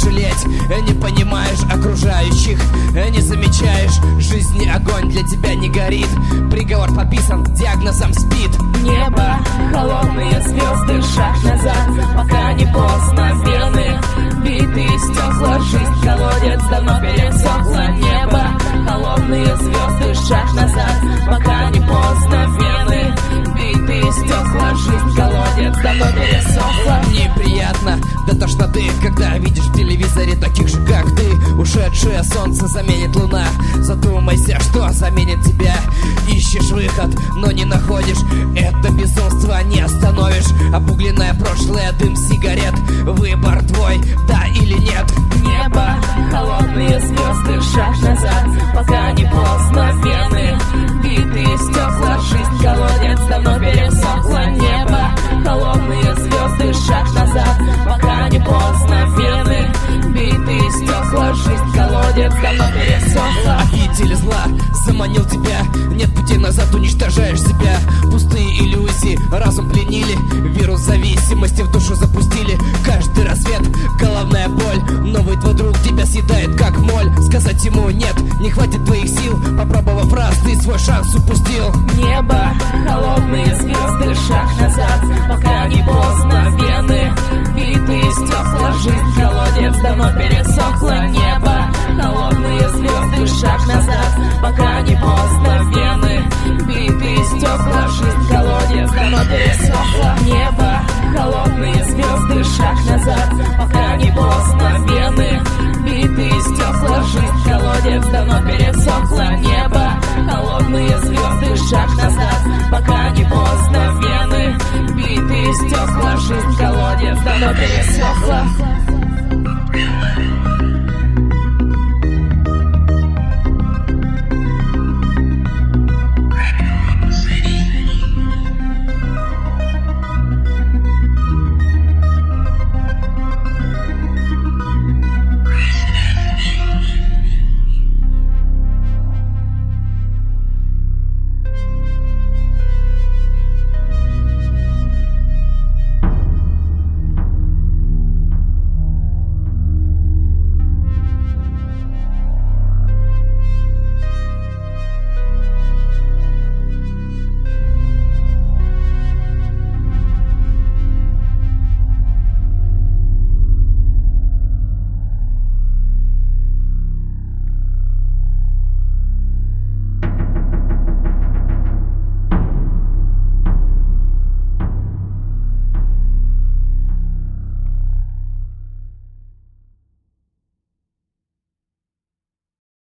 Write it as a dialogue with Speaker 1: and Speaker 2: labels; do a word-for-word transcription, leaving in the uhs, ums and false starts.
Speaker 1: жалеть. Не понимаешь окружающих, не замечаешь, жизни огонь для тебя не горит. Приговор подписан диагнозом СПИД.
Speaker 2: Небо, холодные звезды, шаг назад, пока не поздно. Вены, битые стекла, жизнь колодец давно пересохла. Небо, холодные звезды, шаг назад, пока не поздно. Вены, битые стекла, жизнь колодец давно пересохла.
Speaker 1: Неприятно до тошноты, когда видишь в телевизоре таких же, как ты. Ушедшее солнце заменит луна. Задумайся, что заменит тебя. Ищешь выход, но не находишь. Это безумство не остановишь. Обугленное прошлое, дым сигарет. Выбор твой, да или нет.
Speaker 2: Небо, холодные звезды, шаг назад, пока не поздно. Вены, битые стекла, жизнь колодец давно пересохла. Небо, холодные звезды, шаг назад, пока не поздно. Вены, битые стекла, жизнь колодец давно пересохла.
Speaker 1: Обитель зла заманил тебя, нет пути назад, уничтожаешь себя. Пустые иллюзии разум пленили, вирус зависимости в душу запустили. Каждый рассвет головная боль, новый твой друг тебя съедает как моль. Сказать ему нет, не хватит твоих сил, попробовав раз, ты свой шанс упустил.
Speaker 2: Небо, холодные звезды, шаг назад, пока не поздно. Вены, битые стекла, жизнь колодец давно пересохла. Небо, холодные звезды, шаг назад, пока не поздно. Вены, битые стекла, жизнь колодец давно пересохла. Небо, холодные звезды, шаг назад, пока не поздно. Вены, битые стекла, жизнь колодец давно пересохла. Небо, холодные звезды, шаг назад, пока не поздно. Вены, битые стекла, жизнь колодец давно пересохла.